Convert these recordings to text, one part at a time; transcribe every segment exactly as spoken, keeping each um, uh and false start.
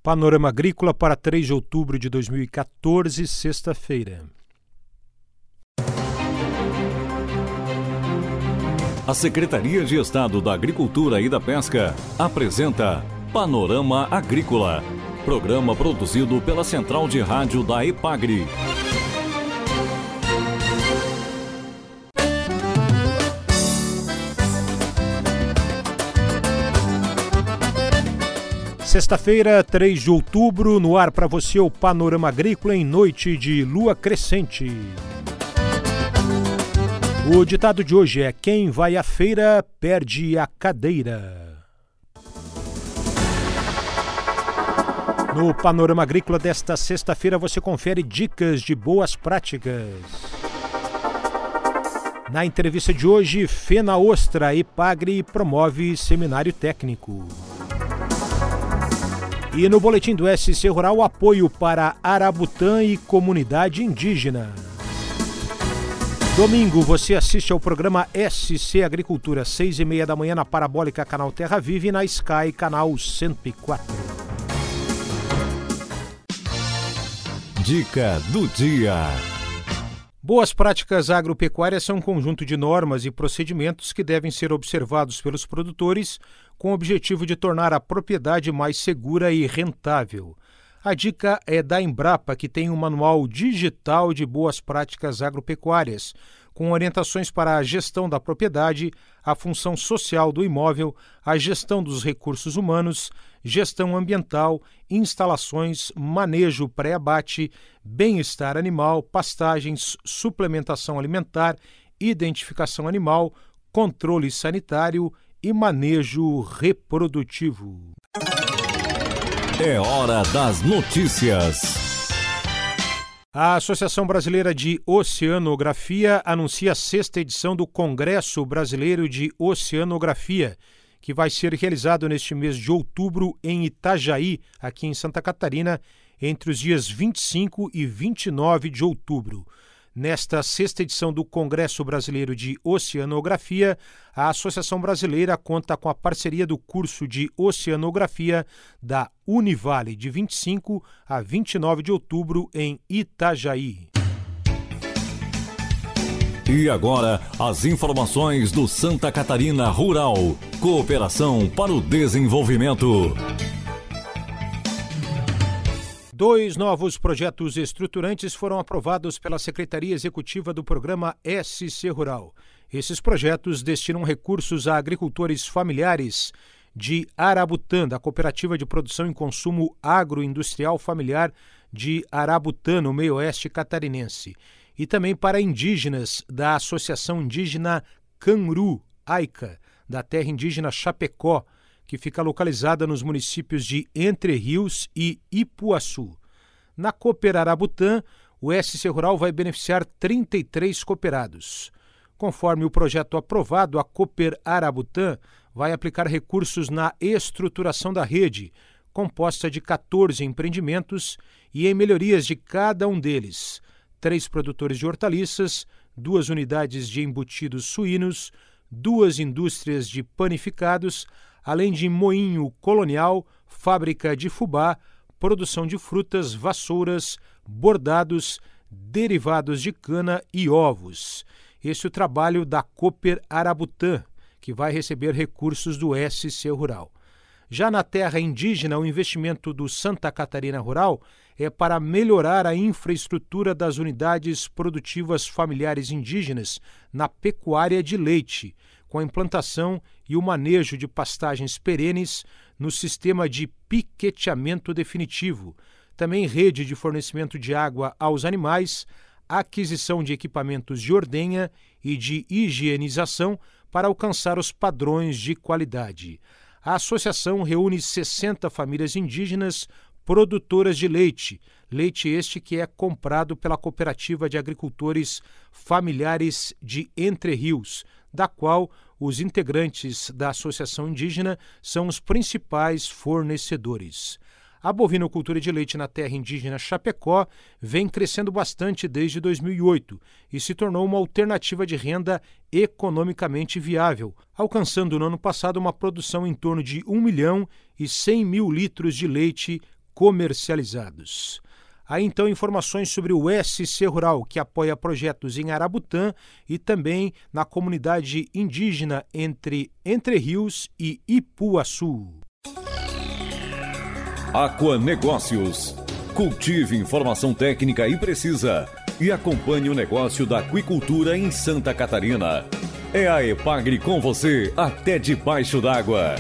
Panorama Agrícola para três de outubro de dois mil e quatorze, sexta-feira. A Secretaria de Estado da Agricultura e da Pesca apresenta Panorama Agrícola, programa produzido pela Central de Rádio da EPAGRE. Sexta-feira, três de outubro, no ar para você o Panorama Agrícola em noite de lua crescente. O ditado de hoje é: quem vai à feira perde a cadeira. No Panorama Agrícola desta sexta-feira você confere dicas de boas práticas. Na entrevista de hoje, FENAOSTRA EPAGRE promove seminário técnico. E no boletim do S C Rural, apoio para Arabutã e comunidade indígena. Domingo você assiste ao programa S C Agricultura, seis e meia da manhã na Parabólica Canal Terra Viva e na Sky Canal cento e quatro. Dica do dia. Boas práticas agropecuárias são um conjunto de normas e procedimentos que devem ser observados pelos produtores com o objetivo de tornar a propriedade mais segura e rentável. A dica é da Embrapa, que tem um manual digital de boas práticas agropecuárias, com orientações para a gestão da propriedade, a função social do imóvel, a gestão dos recursos humanos, gestão ambiental, instalações, manejo pré-abate, bem-estar animal, pastagens, suplementação alimentar, identificação animal, controle sanitário e manejo reprodutivo. É hora das notícias. A Associação Brasileira de Oceanografia anuncia a sexta edição do Congresso Brasileiro de Oceanografia, que vai ser realizado neste mês de outubro em Itajaí, aqui em Santa Catarina, entre os dias vinte e cinco e vinte e nove de outubro. Nesta sexta edição do Congresso Brasileiro de Oceanografia, a Associação Brasileira conta com a parceria do curso de Oceanografia da Univale, de vinte e cinco a vinte e nove de outubro em Itajaí. E agora, as informações do Santa Catarina Rural. Cooperação para o Desenvolvimento. Dois novos projetos estruturantes foram aprovados pela Secretaria Executiva do Programa S C Rural. Esses projetos destinam recursos a agricultores familiares de Arabutã, da Cooperativa de Produção e Consumo Agroindustrial Familiar de Arabutã, no meio-oeste catarinense, e também para indígenas da Associação Indígena Canru, AICA, da terra indígena Chapecó, que fica localizada nos municípios de Entre Rios e Ipuaçu. Na Cooper Arabutã, o S C Rural vai beneficiar trinta e três cooperados. Conforme o projeto aprovado, a Cooper Arabutã vai aplicar recursos na estruturação da rede, composta de quatorze empreendimentos, e em melhorias de cada um deles: três produtores de hortaliças, duas unidades de embutidos suínos, duas indústrias de panificados, além de moinho colonial, fábrica de fubá, produção de frutas, vassouras, bordados, derivados de cana e ovos. Esse é o trabalho da Cooper Arabutã, que vai receber recursos do S C Rural. Já na terra indígena, o investimento do Santa Catarina Rural é para melhorar a infraestrutura das unidades produtivas familiares indígenas na pecuária de leite, com a implantação e o manejo de pastagens perenes no sistema de piqueteamento definitivo, também rede de fornecimento de água aos animais, aquisição de equipamentos de ordenha e de higienização para alcançar os padrões de qualidade. A associação reúne sessenta famílias indígenas produtoras de leite, leite este que é comprado pela Cooperativa de Agricultores Familiares de Entre Rios, da qual os integrantes da Associação Indígena são os principais fornecedores. A bovinocultura de leite na terra indígena Chapecó vem crescendo bastante desde dois mil e oito e se tornou uma alternativa de renda economicamente viável, alcançando no ano passado uma produção em torno de um milhão e cem mil litros de leite comercializados. Há então informações sobre o S C Rural, que apoia projetos em Arabutã e também na comunidade indígena entre Entre Rios e Ipuaçu. Aquanegócios. Cultive informação técnica e precisa e acompanhe o negócio da aquicultura em Santa Catarina. É a EPAGRE com você até debaixo d'água.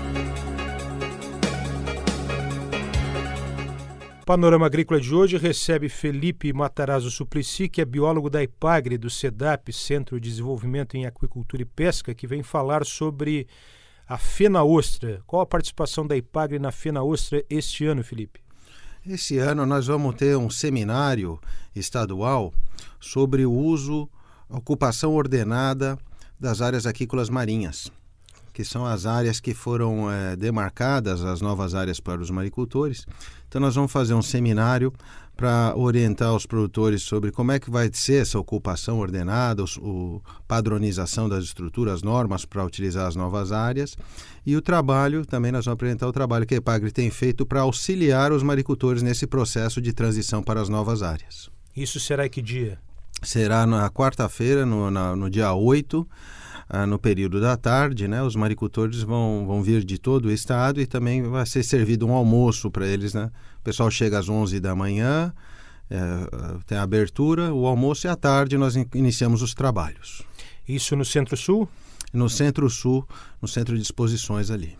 O Panorama Agrícola de hoje recebe Felipe Matarazzo Suplicy, que é biólogo da EPAGRE, do SEDAP, Centro de Desenvolvimento em Aquicultura e Pesca, que vem falar sobre a FenaOstra. Qual a participação da EPAGRE na FenaOstra este ano, Felipe? Esse ano nós vamos ter um seminário estadual sobre o uso, ocupação ordenada das áreas aquícolas marinhas, que são as áreas que foram é, demarcadas, as novas áreas para os maricultores. Então nós vamos fazer um seminário para orientar os produtores sobre como é que vai ser essa ocupação ordenada, o, padronização das estruturas, normas para utilizar as novas áreas, e o trabalho, também nós vamos apresentar o trabalho que a EPAGRE tem feito para auxiliar os maricultores nesse processo de transição para as novas áreas. Isso será em que dia? Será na quarta-feira, no, na, no dia oito, ah, no período da tarde, né? Os maricultores vão, vão vir de todo o estado e também vai ser servido um almoço para eles, né? O pessoal chega às onze da manhã, é, tem a abertura, o almoço e à tarde nós in- iniciamos os trabalhos. Isso no Centro-Sul? No Centro-Sul, no Centro de Exposições ali.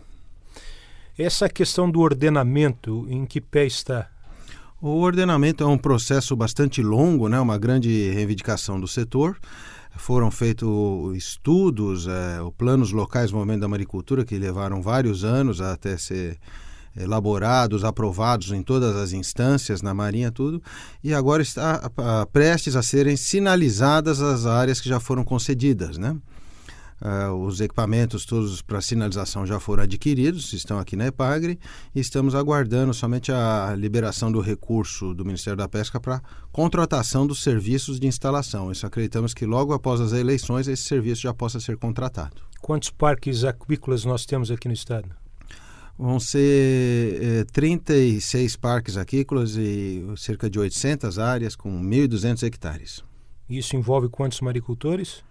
Essa questão do ordenamento, em que pé está? O ordenamento é um processo bastante longo, né? Uma grande reivindicação do setor. Foram feitos estudos, é, planos locais do movimento da maricultura, que levaram vários anos até ser elaborados, aprovados em todas as instâncias, na Marinha, tudo, e agora está a, a, prestes a serem sinalizadas as áreas que já foram concedidas, né? Uh, os equipamentos todos para sinalização já foram adquiridos, estão aqui na EPAGRE e estamos aguardando somente a liberação do recurso do Ministério da Pesca para contratação dos serviços de instalação. Isso acreditamos que logo após as eleições esse serviço já possa ser contratado. Quantos parques aquícolas nós temos aqui no estado? Vão ser eh, trinta e seis parques aquícolas e cerca de oitocentas áreas com mil e duzentos hectares. Isso envolve quantos maricultores?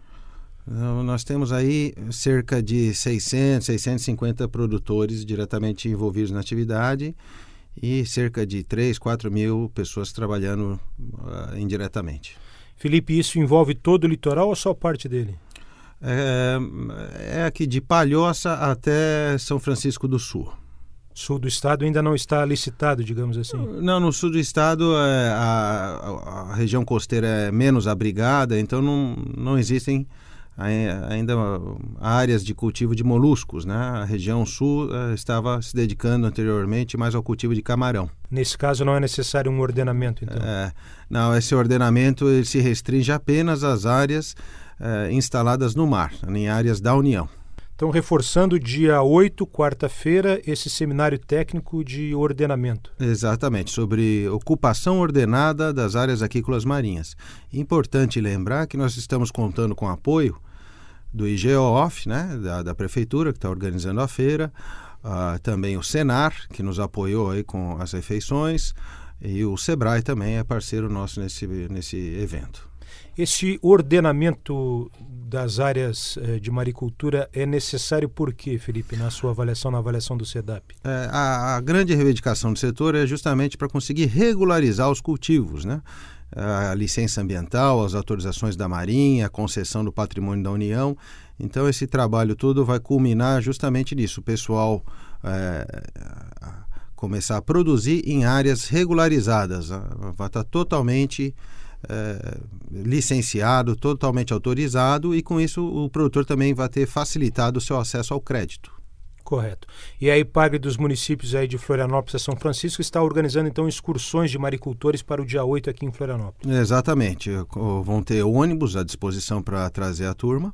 Nós temos aí cerca de seiscentos, seiscentos e cinquenta produtores diretamente envolvidos na atividade e cerca de três, quatro mil pessoas trabalhando uh, indiretamente. Felipe, isso envolve todo o litoral ou só parte dele? É, é aqui de Palhoça até São Francisco do Sul. Sul do estado ainda não está licitado, digamos assim? Não, no sul do estado é, a, a região costeira é menos abrigada, então não, não existem ainda áreas de cultivo de moluscos, né? A região sul uh, estava se dedicando anteriormente mais ao cultivo de camarão. Nesse caso não é necessário um ordenamento, então? É, não, esse ordenamento ele se restringe apenas às áreas uh, instaladas no mar, em áreas da União. Então, reforçando, dia oito, quarta-feira, esse seminário técnico de ordenamento. Exatamente, sobre ocupação ordenada das áreas aquícolas marinhas. Importante lembrar que nós estamos contando com apoio do I G O F, né, da, da Prefeitura, que está organizando a feira, uh, também o Senar, que nos apoiou aí com as refeições, e o Sebrae também é parceiro nosso nesse, nesse evento. Esse ordenamento das áreas eh, de maricultura é necessário por quê, Felipe, na sua avaliação, na avaliação do SEDAP? É, a, a grande reivindicação do setor é justamente para conseguir regularizar os cultivos, né? A licença ambiental, as autorizações da Marinha, a concessão do patrimônio da União. Então esse trabalho todo vai culminar justamente nisso, o pessoal é, começar a produzir em áreas regularizadas, vai estar totalmente é, licenciado, totalmente autorizado, e com isso o produtor também vai ter facilitado o seu acesso ao crédito. Correto. E a EPAGRE dos municípios aí de Florianópolis e São Francisco está organizando então excursões de maricultores para o dia oito aqui em Florianópolis. Exatamente. Vão ter ônibus à disposição para trazer a turma.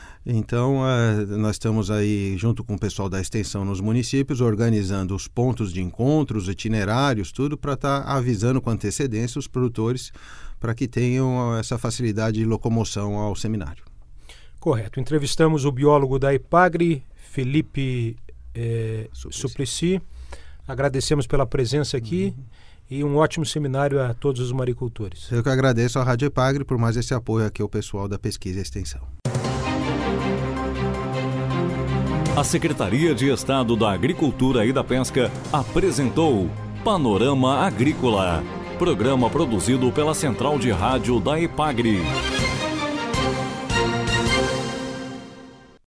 Então, uh, nós estamos aí, junto com o pessoal da extensão nos municípios, organizando os pontos de encontros, itinerários, tudo para estar tá avisando com antecedência os produtores para que tenham essa facilidade de locomoção ao seminário. Correto. Entrevistamos o biólogo da EPAGRE, Felipe eh, Suplicy, Agradecemos pela presença aqui uhum. e um ótimo seminário a todos os maricultores. Eu que agradeço à Rádio Epagre por mais esse apoio aqui ao pessoal da Pesquisa e Extensão. A Secretaria de Estado da Agricultura e da Pesca apresentou Panorama Agrícola, programa produzido pela Central de Rádio da Epagre.